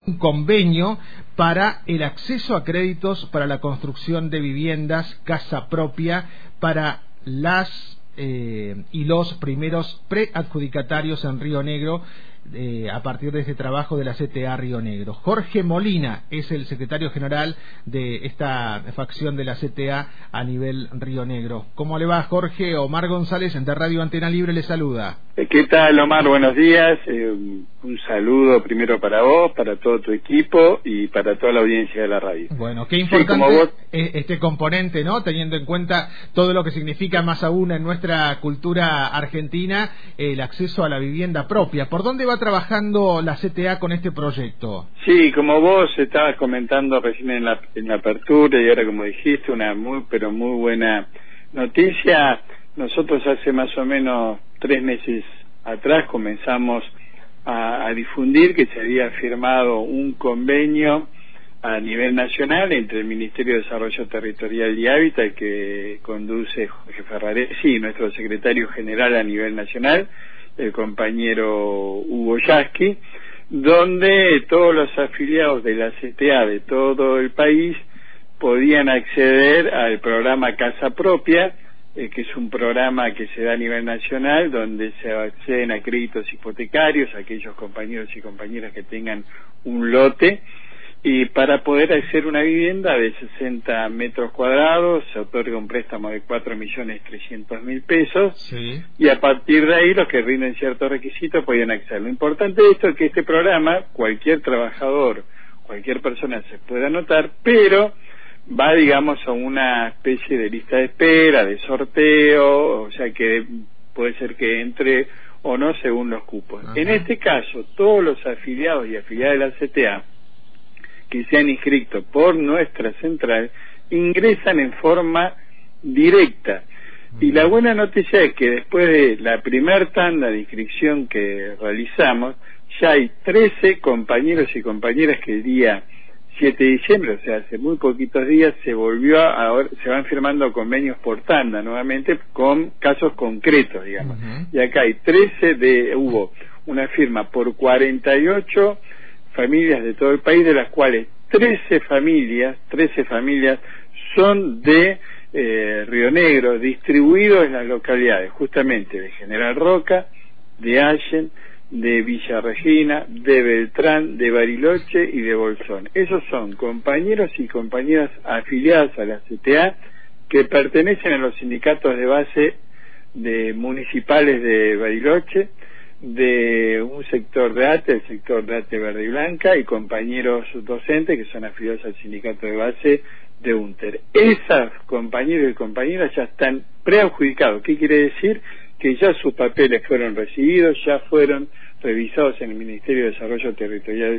un convenio para el acceso a créditos para la construcción de viviendas, casa propia, para las y los primeros preadjudicatarios en Río Negro, a partir de este trabajo de la CTA Río Negro. Jorge Molina es el secretario general de esta facción de la CTA a nivel Río Negro. ¿Cómo le va, Jorge? Omar González de Radio Antena Libre le saluda. ¿Qué tal, Omar? Buenos días. Un saludo primero para vos, para todo tu equipo y para toda la audiencia de la radio. Bueno, qué importante este componente, ¿no? Teniendo en cuenta todo lo que significa, más aún en nuestra cultura argentina, el acceso a la vivienda propia. ¿Por dónde va trabajando la CTA con este proyecto? Sí, como vos estabas comentando recién en la apertura y ahora como dijiste, una muy buena noticia. Nosotros hace más o menos 3 meses atrás comenzamos a difundir que se había firmado un convenio a nivel nacional entre el Ministerio de Desarrollo Territorial y Hábitat, que conduce Jorge Ferraresi, y nuestro secretario general a nivel nacional, el compañero Hugo Yasky, donde todos los afiliados de la CTA de todo el país podían acceder al programa Casa Propia, que es un programa que se da a nivel nacional, donde se acceden a créditos hipotecarios a aquellos compañeros y compañeras que tengan un lote, y para poder acceder a una vivienda de 60 metros cuadrados se otorga un préstamo de 4.300.000 pesos, sí. Y a partir de ahí los que rinden ciertos requisitos pueden acceder. Lo importante de esto es que este programa, cualquier trabajador, cualquier persona se puede anotar, pero va, digamos, a una especie de lista de espera, de sorteo, o sea que puede ser que entre o no según los cupos. Ajá. En este caso, todos los afiliados y afiliadas de la CTA que se han inscrito por nuestra central ingresan en forma directa. Y la buena noticia es que después de la primer tanda de inscripción que realizamos, ya hay 13 compañeros y compañeras que el día 7 de diciembre, o sea, hace muy poquitos días, se van firmando convenios por tanda nuevamente con casos concretos, digamos. Uh-huh. Y acá hay hubo una firma por 48 familias de todo el país, de las cuales 13 familias son de Río Negro, distribuidos en las localidades justamente de General Roca, de Allen, de Villa Regina, de Beltrán, de Bariloche y de Bolsón. Esos son compañeros y compañeras afiliadas a la CTA que pertenecen a los sindicatos de base de municipales de Bariloche, de un sector de ATE, el sector de ATE Verde y Blanca, y compañeros docentes que son afiliados al sindicato de base de UNTER. Esas compañeros y compañeras ya están preadjudicados. ¿Qué quiere decir? Que ya sus papeles fueron recibidos, ya fueron revisados en el Ministerio de Desarrollo Territorial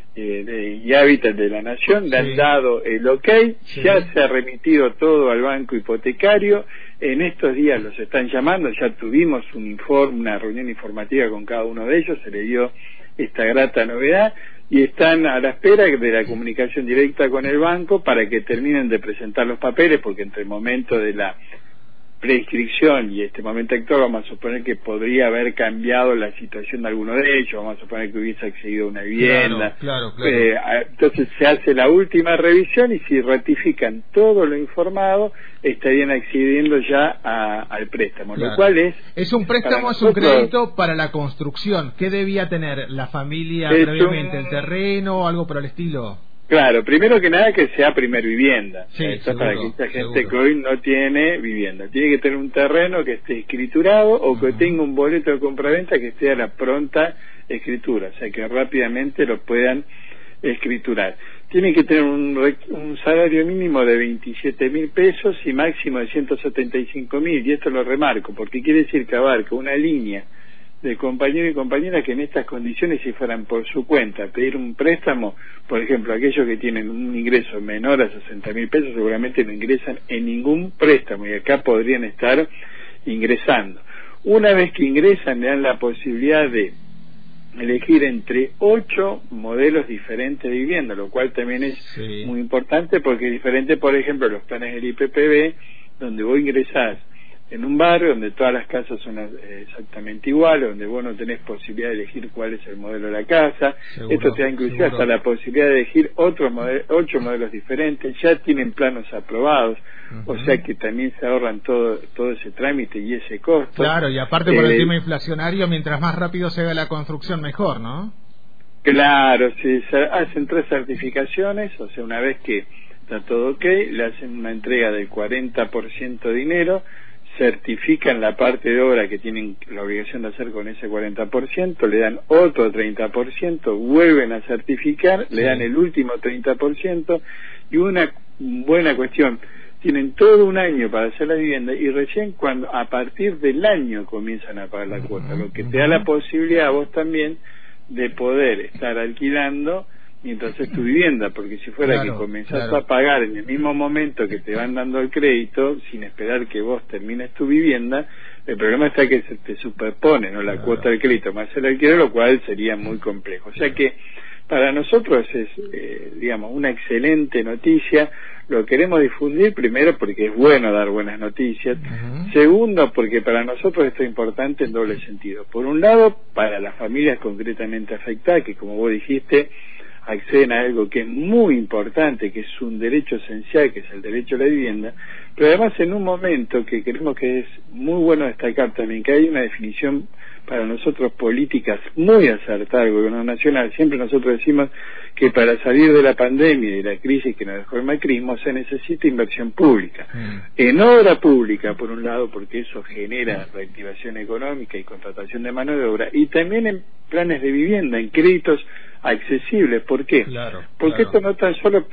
y Hábitat de la Nación, le han dado el ok, ya se ha remitido todo al banco hipotecario. En estos días los están llamando, ya tuvimos una reunión informativa con cada uno de ellos, se le dio esta grata novedad y están a la espera de la comunicación directa con el banco para que terminen de presentar los papeles, porque entre el momento de la preinscripción y este momento actual vamos a suponer que podría haber cambiado la situación de alguno de ellos, vamos a suponer que hubiese accedido a una vivienda. Claro. Entonces se hace la última revisión y si ratifican todo lo informado estarían accediendo ya al préstamo, claro. Lo cual es un préstamo, es un crédito para la construcción. ¿Qué debía tener la familia previamente? ¿El terreno o algo por el estilo? Claro, primero que nada que sea primer vivienda. Sí, esto seguro, para aquella gente que hoy no tiene vivienda. Tiene que tener un terreno que esté escriturado o que tenga un boleto de compraventa que esté a la pronta escritura, o sea que rápidamente lo puedan escriturar. Tiene que tener un salario mínimo de 27.000 pesos y máximo de 175.000, y esto lo remarco porque quiere decir que abarca una línea de compañeros y compañeras que en estas condiciones, si fueran por su cuenta pedir un préstamo, por ejemplo, aquellos que tienen un ingreso menor a 60.000 pesos seguramente no ingresan en ningún préstamo y acá podrían estar ingresando. Una vez que ingresan le dan la posibilidad de elegir entre 8 modelos diferentes de vivienda, lo cual también es muy importante porque es diferente, por ejemplo, los planes del IPPB, donde vos ingresás en un barrio donde todas las casas son exactamente iguales, donde vos no tenés posibilidad de elegir cuál es el modelo de la casa. Seguro, Esto te da inclusive hasta la posibilidad de elegir 8 modelos diferentes, ya tienen planos aprobados, o sea que también se ahorran todo ese trámite y ese costo. Claro, y aparte por el tema inflacionario, mientras más rápido se haga la construcción, mejor, ¿no? Claro, se hacen 3 certificaciones, o sea, una vez que está todo ok, le hacen una entrega del 40% de dinero, certifican la parte de obra que tienen la obligación de hacer con ese 40%, le dan otro 30%, vuelven a certificar, le dan el último 30%, y una buena cuestión, tienen todo un año para hacer la vivienda y recién a partir del año comienzan a pagar la cuota, lo que te da la posibilidad a vos también de poder estar alquilando mientras es tu vivienda, porque si fuera que comenzás a pagar en el mismo momento que te van dando el crédito, sin esperar que vos termines tu vivienda, el problema está que se te superpone, ¿no?, la cuota del crédito más el alquiler, lo cual sería muy complejo. O sea que para nosotros es, digamos, una excelente noticia. Lo queremos difundir primero porque es bueno dar buenas noticias. Segundo, porque para nosotros esto es importante en doble sentido. Por un lado, para las familias concretamente afectadas, que como vos dijiste, acceden a algo que es muy importante, que es un derecho esencial, que es el derecho a la vivienda, pero además en un momento que creemos que es muy bueno destacar también que hay una definición para nosotros políticas muy acertada del gobierno nacional. Siempre nosotros decimos que para salir de la pandemia y de la crisis que nos dejó el macrismo se necesita inversión pública. En obra pública, por un lado, porque eso genera reactivación económica y contratación de mano de obra, y también en planes de vivienda, en créditos accesibles. ¿Por qué? Porque esto no tan solo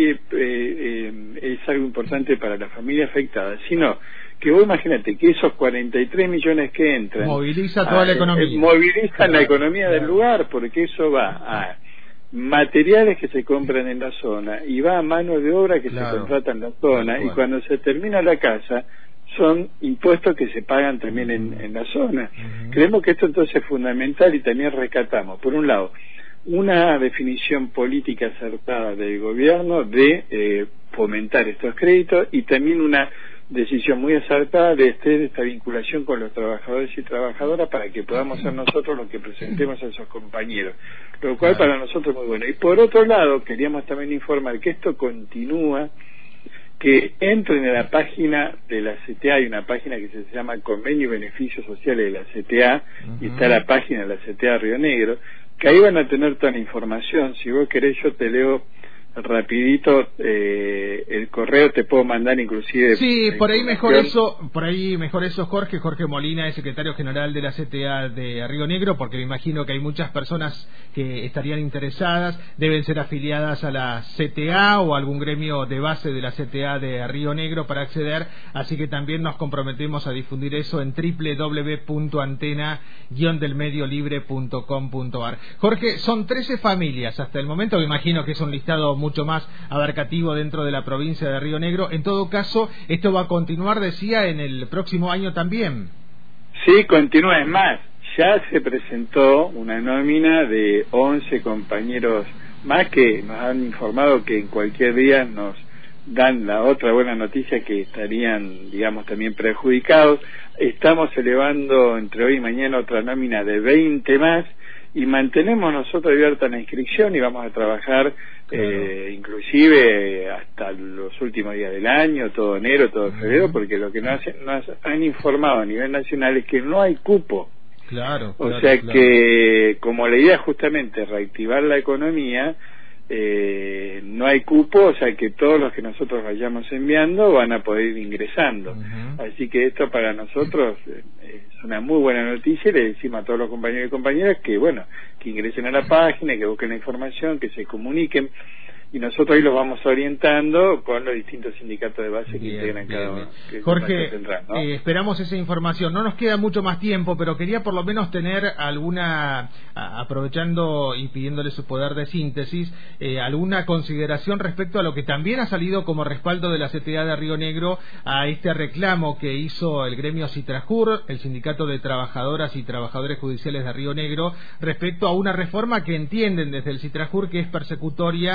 es algo importante para la familia afectada, sino que vos imagínate que esos 43 millones que entran moviliza toda la economía, movilizan la economía del lugar, porque eso va a materiales que se compran en la zona y va a mano de obra que se contrata en la zona, y cuando se termina la casa son impuestos que se pagan también en la zona. Creemos que esto entonces es fundamental, y también rescatamos, por un lado, una definición política acertada del gobierno de fomentar estos créditos, y también una decisión muy acertada de esta vinculación con los trabajadores y trabajadoras para que podamos ser nosotros los que presentemos a esos compañeros, lo cual para nosotros es muy bueno. Y por otro lado, queríamos también informar que esto continúa, que entren en la página de la CTA, hay una página que se llama Convenio y Beneficios Sociales de la CTA, y está la página de la CTA Río Negro, que ahí van a tener toda la información. Si vos querés, yo te leo rapidito el correo, te puedo mandar inclusive. Sí, por ahí mejor eso, Jorge Molina es secretario general de la CTA de Río Negro, porque me imagino que hay muchas personas que estarían interesadas, deben ser afiliadas a la CTA o algún gremio de base de la CTA de Río Negro para acceder, así que también nos comprometemos a difundir eso en www.antena-delmediolibre.com.ar. Jorge, son 13 familias hasta el momento, me imagino que es un listado mucho más abarcativo dentro de la provincia de Río Negro. En todo caso, esto va a continuar, decía, en el próximo año también. Sí, continúa. Es más, ya se presentó una nómina de 11 compañeros más que nos han informado que en cualquier día nos dan la otra buena noticia, que estarían, digamos, también perjudicados. Estamos elevando entre hoy y mañana otra nómina de 20 más, y mantenemos nosotros abierta la inscripción, y vamos a trabajar inclusive hasta los últimos días del año, todo enero, todo febrero, porque lo que nos han informado a nivel nacional es que no hay cupo. O sea que, como la idea es justamente reactivar la economía, no hay cupo, o sea que todos los que nosotros vayamos enviando van a poder ir ingresando. Así que esto para nosotros es una muy buena noticia, y le decimos a todos los compañeros y compañeras que, bueno, que ingresen a la página, que busquen la información, que se comuniquen, y nosotros ahí los vamos orientando con los distintos sindicatos de base que integran cada uno. Jorge, central, ¿no? Esperamos esa información. No nos queda mucho más tiempo, pero quería por lo menos tener alguna, aprovechando y pidiéndole su poder de síntesis, alguna consideración respecto a lo que también ha salido como respaldo de la CTA de Río Negro a este reclamo que hizo el gremio Citrajur, el sindicato de trabajadoras y trabajadores judiciales de Río Negro, respecto a una reforma que entienden desde el Citrajur que es persecutoria a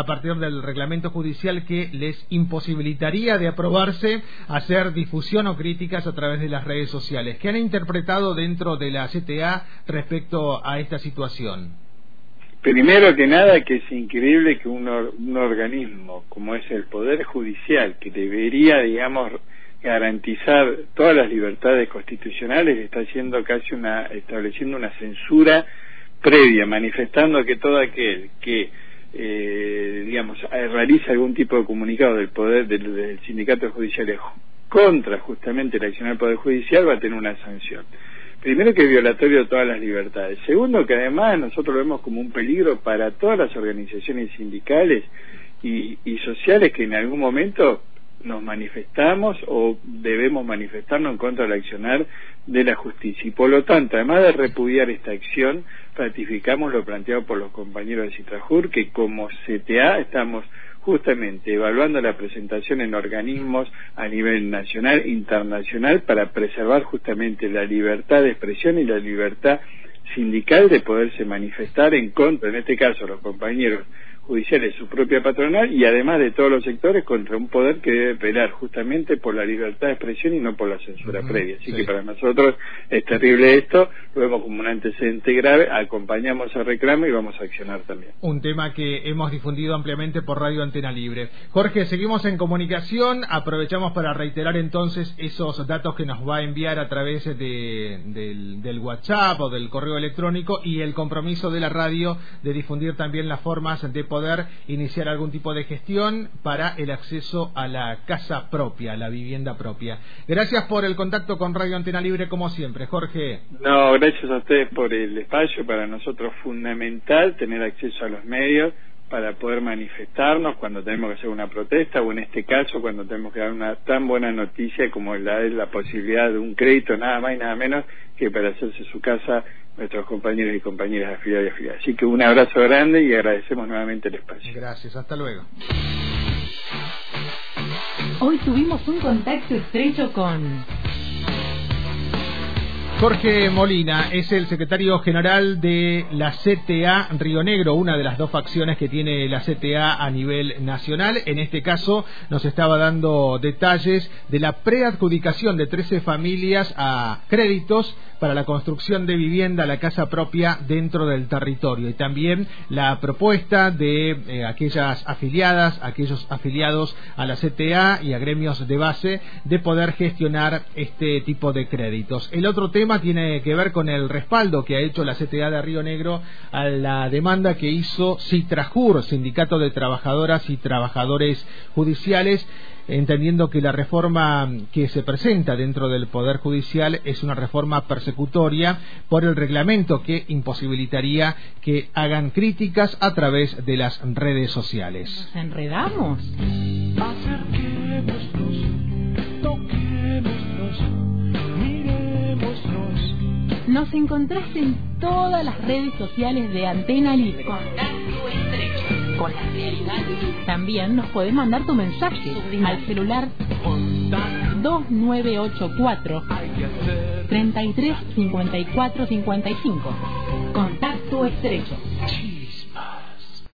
partir del reglamento judicial que les imposibilitaría de aprobarse hacer difusión o críticas a través de las redes sociales. ¿Qué han interpretado dentro de la CTA respecto a esta situación? Primero que nada, que es increíble que un organismo como es el Poder Judicial, que debería, digamos, garantizar todas las libertades constitucionales, está haciendo casi estableciendo una censura previa, manifestando que todo aquel que digamos realiza algún tipo de comunicado del poder del sindicato judicial contra justamente el accionar del Poder Judicial va a tener una sanción. Primero, que es violatorio de todas las libertades. Segundo, que además nosotros lo vemos como un peligro para todas las organizaciones sindicales y sociales que en algún momento nos manifestamos o debemos manifestarnos en contra del accionar de la justicia. Y por lo tanto, además de repudiar esta acción, ratificamos lo planteado por los compañeros de Citrajur, que como CTA estamos justamente evaluando la presentación en organismos a nivel nacional e internacional para preservar justamente la libertad de expresión y la libertad sindical de poderse manifestar en contra, en este caso, los compañeros judiciales, su propia patronal, y además de todos los sectores, contra un poder que debe velar justamente por la libertad de expresión y no por la censura previa. Así que para nosotros es terrible esto, lo vemos como un antecedente grave, acompañamos el reclamo y vamos a accionar también. Un tema que hemos difundido ampliamente por Radio Antena Libre. Jorge, seguimos en comunicación, aprovechamos para reiterar entonces esos datos que nos va a enviar a través del WhatsApp o del correo electrónico, y el compromiso de la radio de difundir también las formas de poder iniciar algún tipo de gestión para el acceso a la casa propia, a la vivienda propia. Gracias por el contacto con Radio Antena Libre, como siempre, Jorge. No, gracias a ustedes por el espacio. Para nosotros es fundamental tener acceso a los medios para poder manifestarnos cuando tenemos que hacer una protesta, o en este caso cuando tenemos que dar una tan buena noticia como es la posibilidad de un crédito, nada más y nada menos que para hacerse su casa nuestros compañeros y compañeras afiliados y afiliadas. Así que un abrazo grande y agradecemos nuevamente el espacio. Gracias, hasta luego. Hoy tuvimos un contacto estrecho con Jorge Molina, es el secretario general de la CTA Río Negro, una de las dos facciones que tiene la CTA a nivel nacional. En este caso nos estaba dando detalles de la preadjudicación de 13 familias a créditos para la construcción de vivienda, la casa propia dentro del territorio, y también la propuesta de aquellas afiliadas, aquellos afiliados a la CTA y a gremios de base de poder gestionar este tipo de créditos. El otro tema tiene que ver con el respaldo que ha hecho la CTA de Río Negro a la demanda que hizo Citrajur, Sindicato de Trabajadoras y Trabajadores Judiciales, entendiendo que la reforma que se presenta dentro del Poder Judicial es una reforma persecutoria por el reglamento que imposibilitaría que hagan críticas a través de las redes sociales. Nos enredamos. Acerquémonos, toquémonos, mirémonos. Nos encontrás en todas las redes sociales de Antena Libre. Contacto estrecho con la realidad. También nos podés mandar tu mensaje al celular 2984 33 54 55. Contacto estrecho.